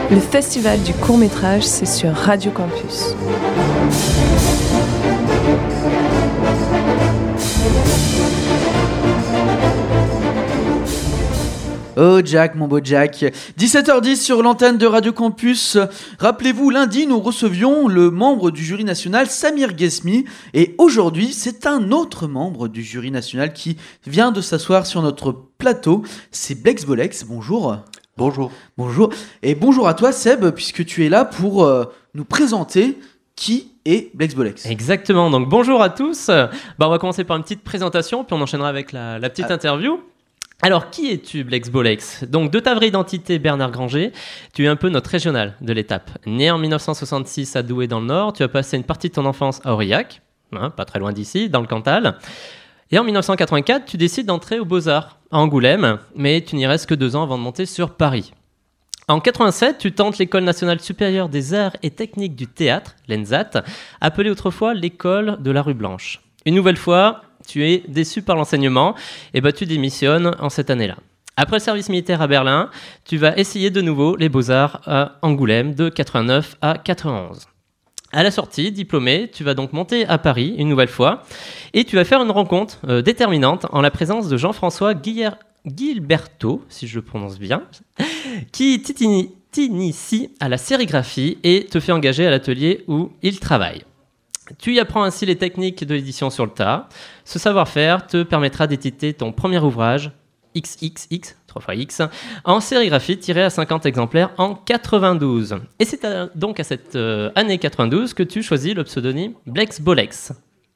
Le festival du court-métrage, c'est sur Radio Campus. Oh Jack, mon beau Jack, 17h10 sur l'antenne de Radio Campus. Rappelez-vous, lundi, nous recevions le membre du jury national, Samir Ghesmi. Et aujourd'hui, c'est un autre membre du jury national qui vient de s'asseoir sur notre plateau. C'est Blex Bolex, bonjour. Bonjour. Bonjour. Et bonjour à toi Seb, puisque tu es là pour nous présenter qui est Blex Bolex. Exactement, donc bonjour à tous. On va commencer par une petite présentation, puis on enchaînera avec la petite interview. Alors, qui es-tu, Blex Bolex ? Donc, de ta vraie identité, Bernard Granger, tu es un peu notre régional de l'étape. Né en 1966 à Douai dans le Nord, tu as passé une partie de ton enfance à Aurillac, pas très loin d'ici, dans le Cantal. Et en 1984, tu décides d'entrer aux Beaux-Arts à Angoulême, mais tu n'y restes que 2 ans avant de monter sur Paris. En 87, tu tentes l'École nationale supérieure des arts et techniques du théâtre, l'ENSAT, appelée autrefois l'École de la rue Blanche. Une nouvelle fois, tu es déçu par l'enseignement et tu démissionnes en cette année-là. Après le service militaire à Berlin, tu vas essayer de nouveau les Beaux-Arts à Angoulême de 89 à 91. À la sortie, diplômé, tu vas donc monter à Paris une nouvelle fois et tu vas faire une rencontre déterminante en la présence de Jean-François Guilberto, si je le prononce bien, qui t'initie à la sérigraphie et te fait engager à l'atelier où il travaille. Tu y apprends ainsi les techniques de l'édition sur le tas. Ce savoir-faire te permettra d'éditer ton premier ouvrage, XXX, 3x, en sérigraphie tiré à 50 exemplaires en 92. Et c'est donc à cette année 92 que tu choisis le pseudonyme Blex Bolex.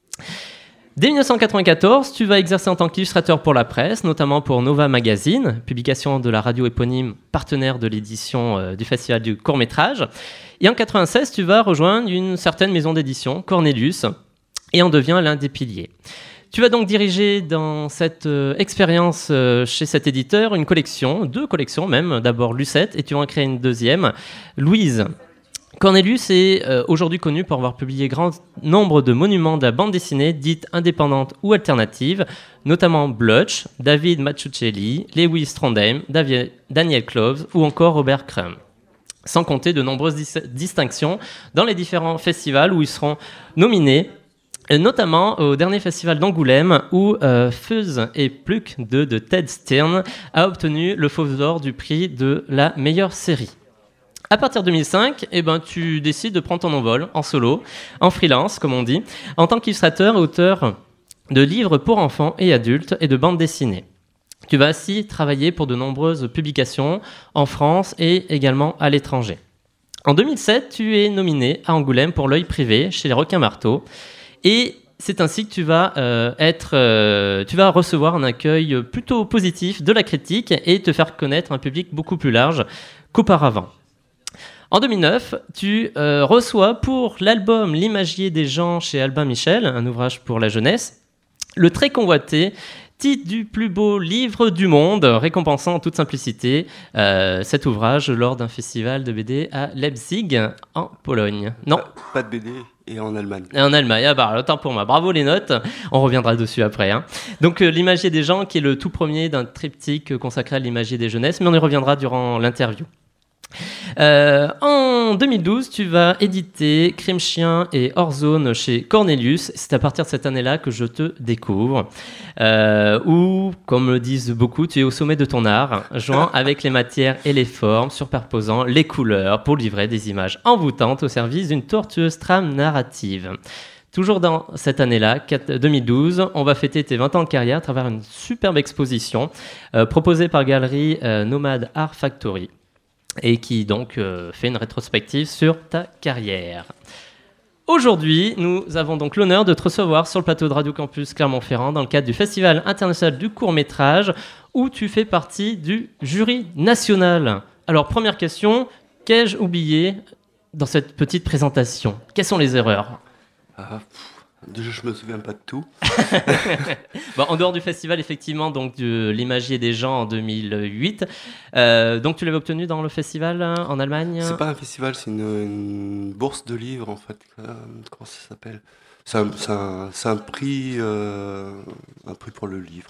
Dès 1994, tu vas exercer en tant qu'illustrateur pour la presse, notamment pour Nova Magazine, publication de la radio éponyme, partenaire de l'édition du Festival du court-métrage. Et en 1996, tu vas rejoindre une certaine maison d'édition, Cornelius, et en deviens l'un des piliers. Tu vas donc diriger dans cette expérience chez cet éditeur une collection, 2 collections même, d'abord Lucette, et tu vas en créer une deuxième, Louise. Cornelius est aujourd'hui connu pour avoir publié grand nombre de monuments de la bande dessinée dite indépendante ou alternative, notamment Blutch, David Mazzucchelli, Lewis Trondheim, Daniel Cloves ou encore Robert Crumb. Sans compter de nombreuses distinctions dans les différents festivals où ils seront nominés, notamment au dernier festival d'Angoulême où Fuzz et Pluck 2 de Ted Stern a obtenu le Fauve d'Or du prix de la meilleure série. À partir de 2005, tu décides de prendre ton envol en solo, en freelance comme on dit, en tant qu'illustrateur et auteur de livres pour enfants et adultes et de bandes dessinées. Tu vas ainsi travailler pour de nombreuses publications en France et également à l'étranger. En 2007, tu es nominé à Angoulême pour L'Œil privé chez les Requins-Marteaux et c'est ainsi que tu vas recevoir un accueil plutôt positif de la critique et te faire connaître un public beaucoup plus large qu'auparavant. En 2009, tu reçois pour l'album L'imagier des gens chez Albin Michel, un ouvrage pour la jeunesse, le très convoité titre du plus beau livre du monde, récompensant en toute simplicité cet ouvrage lors d'un festival de BD à Leipzig, en Pologne. Non. Pas de BD et en Allemagne. Et en Allemagne, autant pour moi. Bravo les notes, on reviendra dessus après. Donc L'imagier des gens, qui est le tout premier d'un triptyque consacré à l'imagier des jeunesses, mais on y reviendra durant l'interview. En 2012, tu vas éditer Crime Chien et Hors Zone chez Cornelius. C'est à partir de cette année-là que je te découvre. Où, comme le disent beaucoup, tu es au sommet de ton art, jouant avec les matières et les formes, superposant les couleurs pour livrer des images envoûtantes au service d'une tortueuse trame narrative. Toujours dans cette année-là, 2012, on va fêter tes 20 ans de carrière à travers une superbe exposition proposée par Galerie Nomade Art Factory. Et qui donc fait une rétrospective sur ta carrière. Aujourd'hui, nous avons donc l'honneur de te recevoir sur le plateau de Radio Campus Clermont-Ferrand dans le cadre du Festival international du court-métrage où tu fais partie du jury national. Alors, première question, qu'ai-je oublié dans cette petite présentation ? Quelles sont les erreurs ? Déjà, je me souviens pas de tout. En dehors du festival, effectivement, donc de l'imagier des gens en 2008. Donc, tu l'avais obtenu dans le festival en Allemagne ? C'est pas un festival, c'est une bourse de livres, en fait. Comment ça s'appelle ? C'est un prix pour le livre.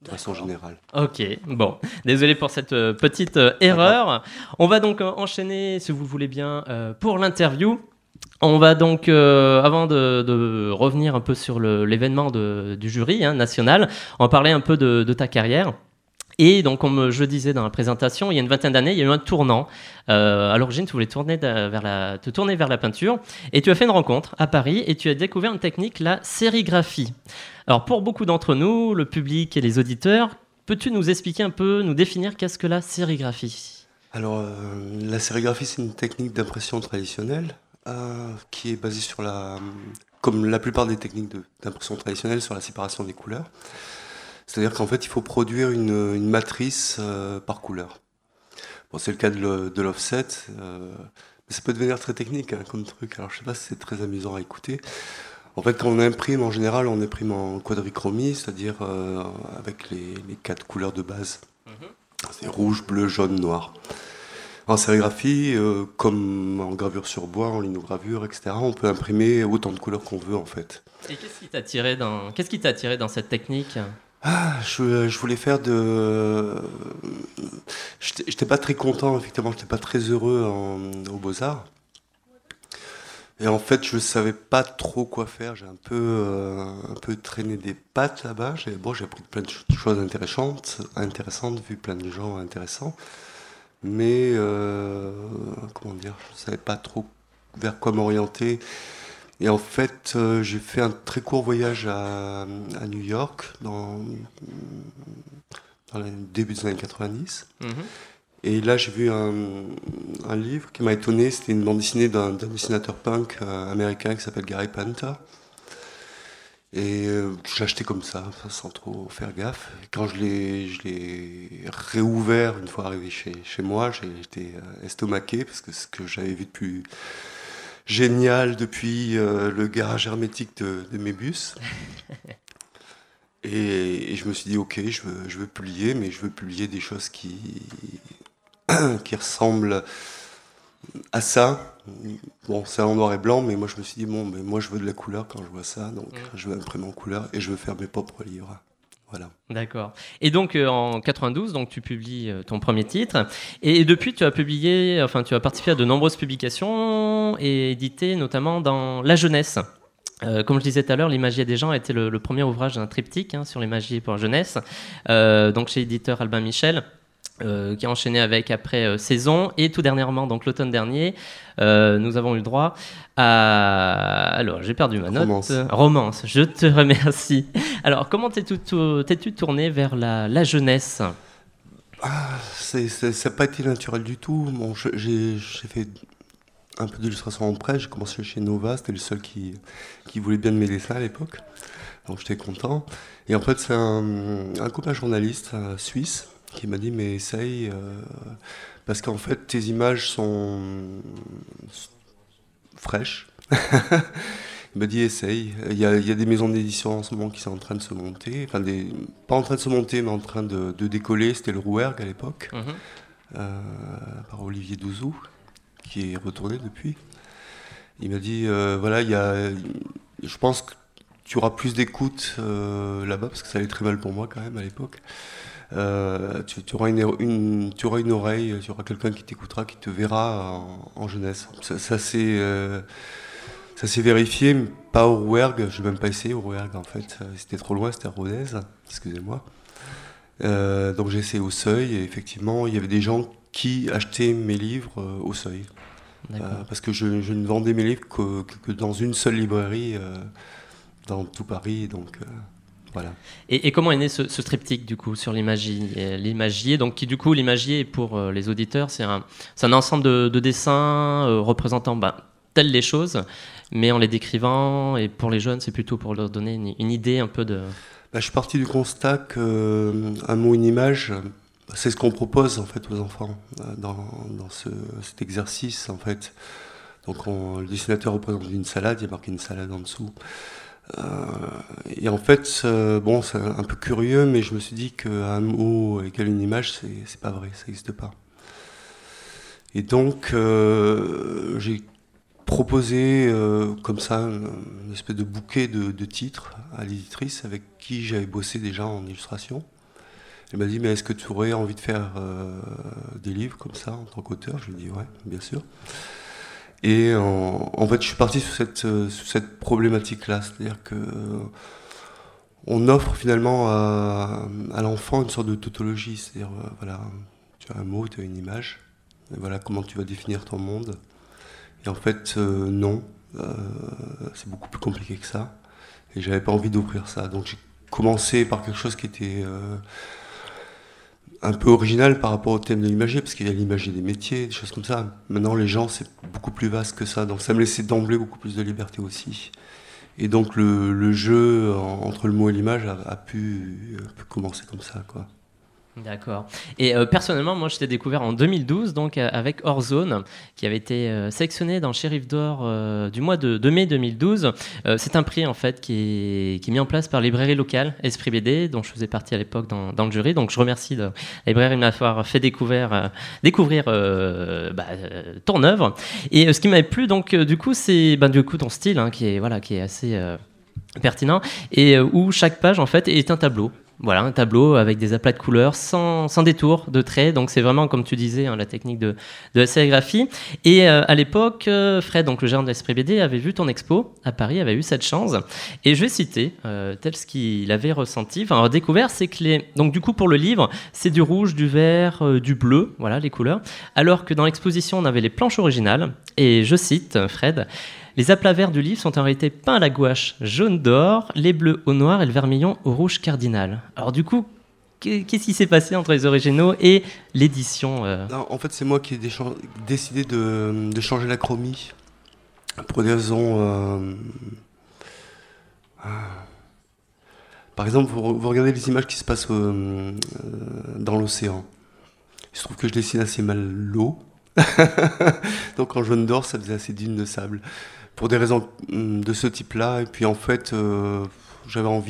de façon générale. Ok, bon, désolé pour cette petite erreur. On va donc enchaîner, si vous le voulez bien, pour l'interview. On va donc, avant de revenir un peu sur l'événement du jury national, on va parler un peu de ta carrière. Et donc, comme je disais dans la présentation, il y a une vingtaine d'années, il y a eu un tournant. À l'origine, tu voulais te tourner vers la peinture. Et tu as fait une rencontre à Paris et tu as découvert une technique, la sérigraphie. Alors, pour beaucoup d'entre nous, le public et les auditeurs, peux-tu nous expliquer un peu, nous définir qu'est-ce que la sérigraphie ? Alors, la sérigraphie, c'est une technique d'impression traditionnelle qui est basée sur comme la plupart des techniques d'impression traditionnelle, sur la séparation des couleurs. C'est-à-dire qu'en fait, il faut produire une matrice par couleur. Bon, c'est le cas de l'offset, mais ça peut devenir très technique comme truc. Alors, je sais pas si c'est très amusant à écouter. En fait, quand on imprime, en général, on imprime en quadrichromie, c'est-à-dire avec les 4 couleurs de base. C'est rouge, bleu, jaune, noir. En sérigraphie, comme en gravure sur bois, en linogravure, etc., on peut imprimer autant de couleurs qu'on veut, en fait. Et qu'est-ce qui t'a attiré dans cette technique ? Je voulais faire J'étais pas très content, effectivement, j'étais pas très heureux aux Beaux-Arts. Et en fait, je savais pas trop quoi faire. J'ai un peu traîné des pattes là-bas. J'ai appris plein de choses intéressantes, vu plein de gens intéressants. Mais, comment dire, je savais pas trop vers quoi m'orienter. Et en fait, j'ai fait un très court voyage à New York dans le début des années 90. Et là, j'ai vu un livre qui m'a étonné. C'était une bande dessinée d'un dessinateur punk américain qui s'appelle Gary Panta. Et je l'ai acheté comme ça, sans trop faire gaffe. Et quand je l'ai réouvert une fois arrivé chez moi, j'ai été estomaqué parce que ce que j'avais vu de plus génial depuis le garage hermétique de mes bus. Et je me suis dit, ok, je veux publier, mais je veux publier des choses qui ressemblent à ça. Bon, c'est en noir et blanc, mais moi je me suis dit, bon, mais moi je veux de la couleur quand je vois ça, donc je veux imprimer en couleur et je veux faire mes propres livres. Voilà. D'accord. Et donc en 92, donc tu publies ton premier titre, et depuis tu as participé à de nombreuses publications et édité notamment dans la jeunesse. Comme je disais tout à l'heure, L'Imagier des gens a été le premier ouvrage d'un triptyque sur l'imagier pour la jeunesse, donc chez l'éditeur Albin Michel. Qui a enchaîné avec après Saison, et tout dernièrement, donc l'automne dernier, nous avons eu le droit à... Alors, j'ai perdu ma note. Romance, je te remercie. Alors, comment t'es-tu tourné vers la jeunesse ? Ça n'a pas été naturel du tout. Bon, j'ai fait un peu d'illustration en presse, j'ai commencé chez Nova, c'était le seul qui voulait bien de mes dessins à l'époque, donc j'étais content. Et en fait, c'est un copain journaliste suisse qui m'a dit, mais essaye, parce qu'en fait tes images sont fraîches. Il m'a dit, essaye. Il y a des maisons d'édition en ce moment qui sont en train de se monter, pas en train de se monter, mais en train de décoller. C'était le Rouergue à l'époque, par Olivier Douzou, qui est retourné depuis. Il m'a dit, voilà, je pense que tu auras plus d'écoute là-bas, parce que ça allait très mal pour moi quand même à l'époque. Tu auras une oreille, tu auras quelqu'un qui t'écoutera, qui te verra en jeunesse. Ça s'est vérifié, mais pas au Rouergue, je n'ai même pas essayé au Rouergue en fait, c'était trop loin, c'était à Rodez, excusez-moi. Donc j'ai essayé au Seuil, et effectivement il y avait des gens qui achetaient mes livres au Seuil. Parce que je ne vendais mes livres que dans une seule librairie dans tout Paris, donc... Voilà. Et comment est né ce triptyque du coup sur l'imagier, donc l'imagier pour les auditeurs, c'est un ensemble de dessins représentant telles les choses, mais en les décrivant, et pour les jeunes c'est plutôt pour leur donner une idée un peu de... Je suis parti du constat qu'un mot, une image, c'est ce qu'on propose en fait aux enfants dans cet exercice en fait. Donc le dessinateur représente une salade, il y a marqué une salade en dessous. Et en fait, c'est un peu curieux, mais je me suis dit qu'un mot égale une image, c'est pas vrai, ça n'existe pas. Et donc, j'ai proposé comme ça une espèce de bouquet de titres à l'éditrice avec qui j'avais bossé déjà en illustration. Elle m'a dit, mais est-ce que tu aurais envie de faire des livres comme ça en tant qu'auteur? Je lui ai dit, ouais, bien sûr. Et en fait, je suis parti sur cette problématique-là, c'est-à-dire que on offre finalement à l'enfant une sorte de tautologie, c'est-à-dire, voilà, tu as un mot, tu as une image, et voilà comment tu vas définir ton monde. Et en fait, non, c'est beaucoup plus compliqué que ça, et j'avais pas envie d'ouvrir ça. Donc j'ai commencé par quelque chose qui était un peu original par rapport au thème de l'imagerie, parce qu'il y a l'imagerie des métiers, des choses comme ça. Maintenant, les gens, c'est beaucoup plus vaste que ça, donc ça me laissait d'emblée beaucoup plus de liberté aussi. Et donc le jeu entre le mot et l'image a pu commencer comme ça, quoi. D'accord. Et personnellement, moi, je t'ai découvert en 2012, donc avec Hors-Zone, qui avait été sélectionné dans le Shérif d'Or du mois de mai 2012. C'est un prix en fait qui est mis en place par la librairie locale Esprit BD, dont je faisais partie à l'époque dans le jury. Donc je remercie la librairie de m'avoir fait découvrir ton œuvre. Et ce qui m'avait plu, donc du coup, c'est ton style, hein, qui est assez pertinent, et où chaque page en fait est un tableau. Voilà, un tableau avec des aplats de couleurs sans détour de traits. Donc c'est vraiment, comme tu disais, hein, la technique de la sérigraphie. Et à l'époque, Fred, donc le gérant de l'Esprit BD, avait vu ton expo à Paris, avait eu cette chance. Et je vais citer tel ce qu'il avait ressenti, enfin découvert, c'est que donc du coup pour le livre, c'est du rouge, du vert, du bleu, voilà les couleurs. Alors que dans l'exposition, on avait les planches originales. Et je cite Fred: les aplats verts du livre sont en réalité peints à la gouache jaune d'or, les bleus au noir et le vermillon au rouge cardinal. Alors du coup, qu'est-ce qui s'est passé entre les originaux et l'édition Non, en fait, c'est moi qui ai décidé de changer la chromie pour des raisons... Par exemple, vous regardez les images qui se passent dans l'océan. Il se trouve que je dessine assez mal l'eau. Donc en jaune d'or, ça faisait assez dune de sable. Pour des raisons de ce type-là. Et puis en fait, j'avais envie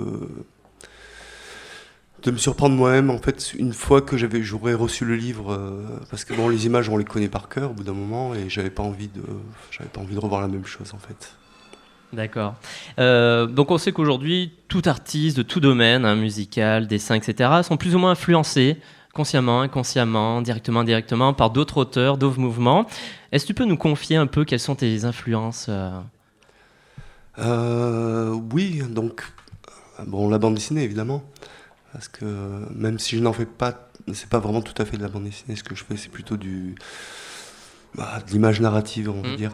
de me surprendre moi-même. En fait, une fois que j'aurais reçu le livre, parce que bon, les images, on les connaît par cœur au bout d'un moment, et j'avais pas envie de revoir la même chose en fait. D'accord. Donc on sait qu'aujourd'hui, tout artiste de tout domaine, hein, musical, dessin, etc., sont plus ou moins influencés, consciemment, inconsciemment, directement, indirectement, par d'autres auteurs, d'autres mouvements. Est-ce que tu peux nous confier un peu quelles sont tes influences Oui, donc bon, la bande dessinée évidemment, parce que même si je n'en fais pas, c'est pas vraiment tout à fait de la bande dessinée. Ce que je fais, c'est plutôt de l'image narrative, on va dire.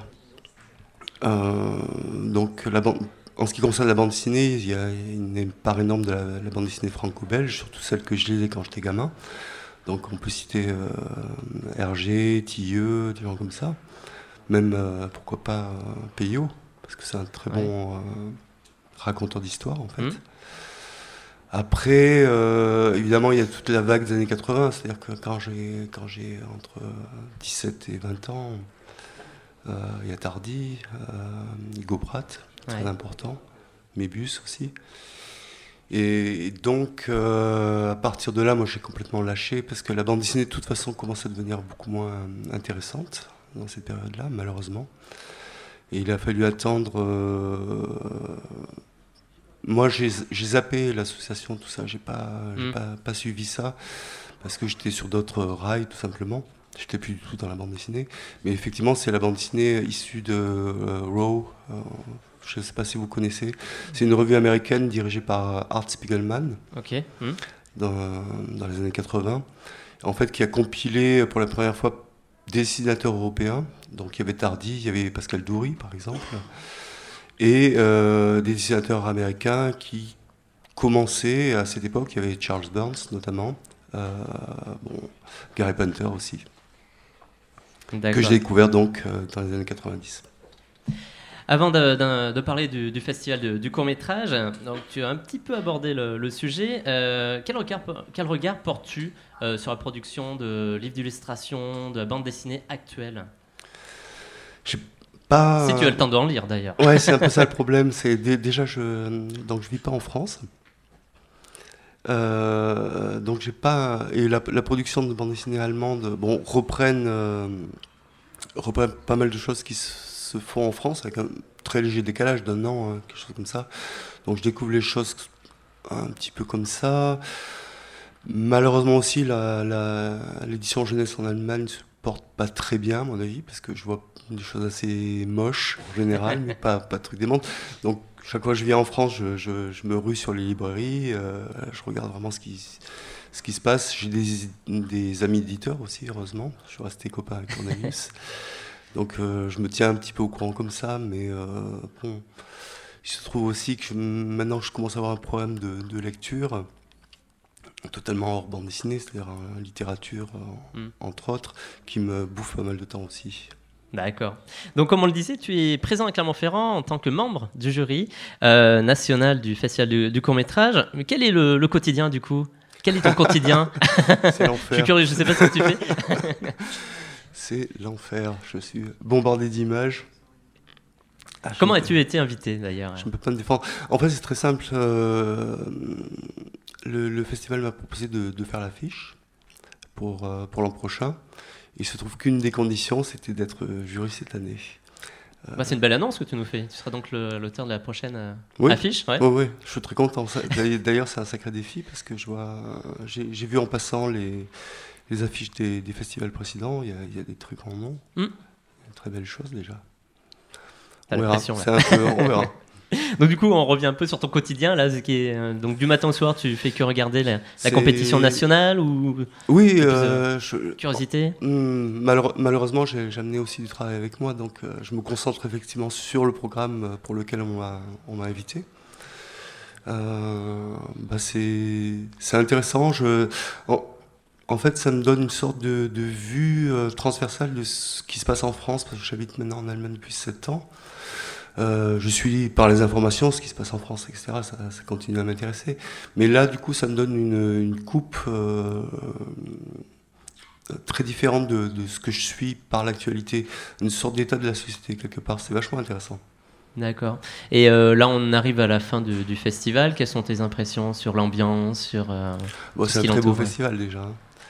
Donc en ce qui concerne la bande dessinée, il y a une part énorme de la bande dessinée franco-belge, surtout celle que je lisais quand j'étais gamin. Donc on peut citer Hergé, Tilleux, des gens comme ça. Même, pourquoi pas, Peyo, parce que c'est un très bon raconteur d'histoire, en fait. Après, évidemment, il y a toute la vague des années 80, c'est-à-dire que quand j'ai entre 17 et 20 ans, il y a Tardy, Hugo Pratt, très important, Mébus aussi. Et donc, à partir de là, moi, j'ai complètement lâché, parce que la bande dessinée, de toute façon, commence à devenir beaucoup moins intéressante dans cette période-là, malheureusement. Et il a fallu attendre... Moi, j'ai zappé l'association, tout ça, j'ai pas suivi ça, parce que j'étais sur d'autres rails, tout simplement. J'étais plus du tout dans la bande dessinée. Mais effectivement, c'est la bande dessinée issue de Raw. Je ne sais pas si vous connaissez. C'est une revue américaine dirigée par Art Spiegelman. Dans les années 80. En fait, qui a compilé pour la première fois des dessinateurs européens. Donc il y avait Tardy, il y avait Pascal Doury, par exemple. Et des dessinateurs américains qui commençaient à cette époque. Il y avait Charles Burns, notamment. Gary Panter aussi. Que j'ai découvert donc dans les années 90. Avant de parler du festival du court-métrage, donc tu as un petit peu abordé le sujet. Quel regard portes-tu sur la production de livres d'illustration, de la bande dessinée actuelle ? Si tu as le temps d'en lire, d'ailleurs. Ouais, c'est un peu ça le problème. C'est déjà, je vis pas en France. Donc j'ai pas... Et la production de bande dessinée allemande, reprennent pas mal de choses qui se font en France, avec un très léger décalage d'un an, quelque chose comme ça. Donc je découvre les choses un petit peu comme ça. Malheureusement aussi, l'édition jeunesse en Allemagne ne se porte pas très bien, à mon avis, parce que je vois des choses assez moches en général, mais pas de trucs démentes. Donc, chaque fois que je viens en France, je me rue sur les librairies, je regarde vraiment ce qui se passe. J'ai des amis éditeurs aussi, heureusement. Je suis resté copain avec Cornelius. Donc, je me tiens un petit peu au courant comme ça, mais bon, il se trouve aussi que maintenant, je commence à avoir un problème de lecture. Totalement hors bande dessinée, c'est-à-dire littérature, entre autres, qui me bouffe pas mal de temps aussi. D'accord. Donc, comme on le disait, tu es présent à Clermont-Ferrand en tant que membre du jury national du Festival du court-métrage. Mais quel est le quotidien, du coup ? Quel est ton quotidien ? C'est l'enfer. Je suis curieux, je ne sais pas ce que tu fais. C'est l'enfer. Je suis bombardé d'images. Comment as-tu été invité, d'ailleurs ? Je ne peux pas me défendre. En fait, c'est très simple. Le festival m'a proposé de faire l'affiche pour l'an prochain. Il se trouve qu'une des conditions, c'était d'être jury cette année. C'est une belle annonce que tu nous fais. Tu seras donc l'auteur de la prochaine affiche. Oui, je suis très content. D'ailleurs, c'est un sacré défi parce que j'ai vu en passant les affiches des festivals précédents. Il y a des trucs en nom. Une très belle chose déjà. T'as la pression, là. On verra. Donc du coup, on revient un peu sur ton quotidien là, donc du matin au soir, tu fais que regarder la compétition nationale ou oui, curiosité. Malheureusement, j'ai amené aussi du travail avec moi, donc je me concentre effectivement sur le programme pour lequel on m'a invité. C'est intéressant. En fait, ça me donne une sorte de vue transversale de ce qui se passe en France, parce que j'habite maintenant en Allemagne depuis 7 ans. Je suis par les informations, ce qui se passe en France, etc. Ça continue à m'intéresser. Mais là, du coup, ça me donne une coupe très différente de ce que je suis par l'actualité. Une sorte d'état de la société, quelque part. C'est vachement intéressant. D'accord. Et là, on arrive à la fin du festival. Quelles sont tes impressions sur l'ambiance, sur c'est un très beau festival, déjà.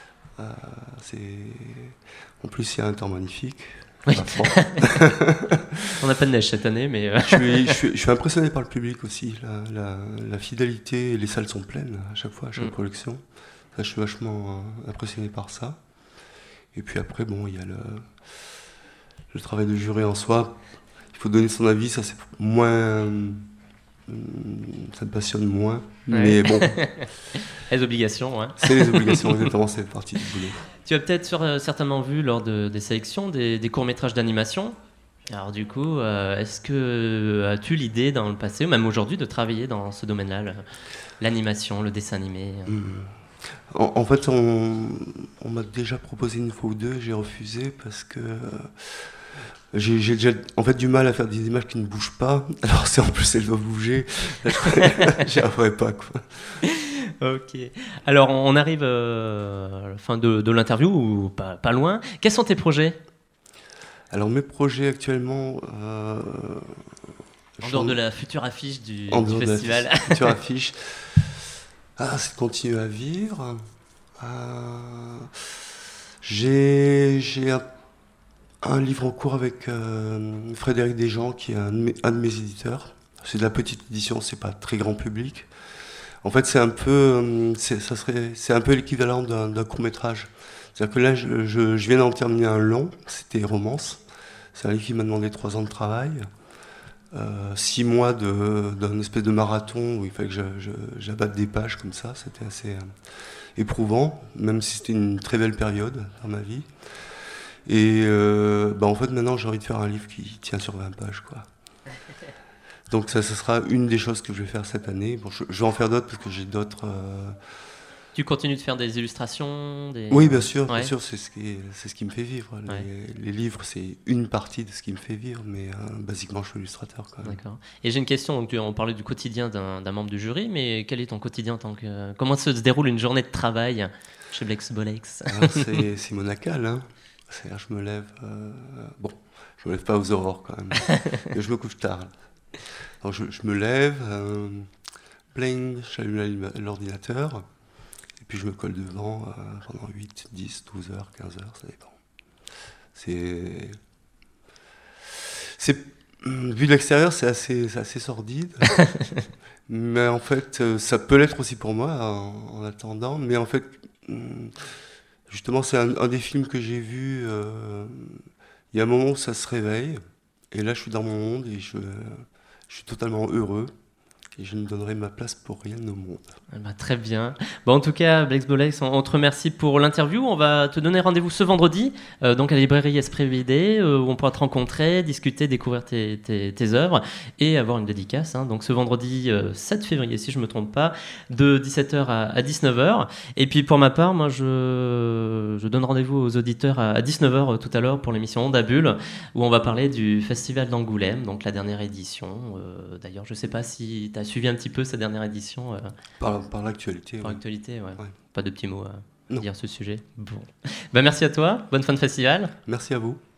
En plus, il y a un temps magnifique. Oui. On n'a pas de neige cette année, mais... je suis impressionné par le public aussi. La fidélité, les salles sont pleines à chaque fois, à chaque production. Ça, je suis vachement impressionné par ça. Et puis après, bon, il y a le travail de jury en soi. Il faut donner son avis, ça c'est moins... ça me passionne moins, mais bon. Les obligations, ouais. C'est les obligations, exactement, c'est partie du boulot. Tu as peut-être certainement vu lors des sélections des courts-métrages d'animation. Alors du coup, est-ce que as-tu l'idée dans le passé, ou même aujourd'hui, de travailler dans ce domaine-là, l'animation, le dessin animé En fait, on m'a déjà proposé une fois ou deux, j'ai refusé parce que j'ai déjà en fait du mal à faire des images qui ne bougent pas. Alors si en plus elles doivent bouger, j'y arriverai pas, quoi. Ok. Alors on arrive à la fin de l'interview, ou pas loin. Quels sont tes projets ? Alors mes projets actuellement... en dehors de la future affiche du festival. Future affiche. C'est de continuer à vivre. J'ai un livre en cours avec Frédéric Desjean, qui est un de mes éditeurs. C'est de la petite édition, c'est pas très grand public. En fait, c'est un peu l'équivalent d'un court-métrage. C'est-à-dire que là, je viens d'en terminer un long, c'était Romance. C'est un livre qui m'a demandé 3 ans de travail, 6 mois d'un espèce de marathon où il fallait que j'abatte des pages comme ça. C'était assez éprouvant, même si c'était une très belle période dans ma vie. Et en fait, maintenant, j'ai envie de faire un livre qui tient sur 20 pages, quoi. Donc ça, ce sera une des choses que je vais faire cette année. Bon, je vais en faire d'autres parce que j'ai d'autres... Tu continues de faire des illustrations Oui, bien sûr, c'est ce qui me fait vivre. Les livres, c'est une partie de ce qui me fait vivre, mais basiquement, je suis illustrateur quand même. D'accord. Et j'ai une question, donc on parlait du quotidien d'un membre du jury, mais quel est ton quotidien comment se déroule une journée de travail chez Blex Bolex ? C'est monacal, hein. C'est-à-dire, je me lève... je me lève pas aux aurores quand même, mais je me couche tard. Donc je me lève, bling, j'allume l'ordinateur, et puis je me colle devant pendant 8, 10, 12 heures, 15 heures, ça dépend. Vu de l'extérieur, c'est assez sordide. Mais en fait, ça peut l'être aussi pour moi en attendant. Mais en fait, justement, c'est un des films que j'ai vu. Il y a un moment où ça se réveille. Et là, je suis dans mon monde et je suis totalement heureux. Et je ne donnerai ma place pour rien au monde. Très bien. En tout cas, Blex Bolex, on te remercie pour l'interview. On va te donner rendez-vous ce vendredi, donc à la librairie Esprit BD, où on pourra te rencontrer, discuter, découvrir tes œuvres et avoir une dédicace. Donc ce vendredi 7 février, si je ne me trompe pas, de 17h à 19h. Et puis pour ma part, moi, je donne rendez-vous aux auditeurs à 19h tout à l'heure pour l'émission Onda Bulle, où on va parler du Festival d'Angoulême, donc la dernière édition. D'ailleurs, je ne sais pas si tu as suivi un petit peu cette dernière édition. Par l'actualité. Par l'actualité, ouais. Pas de petits mots à Non. dire à ce sujet. Bon. Merci à toi, bonne fin de festival. Merci à vous.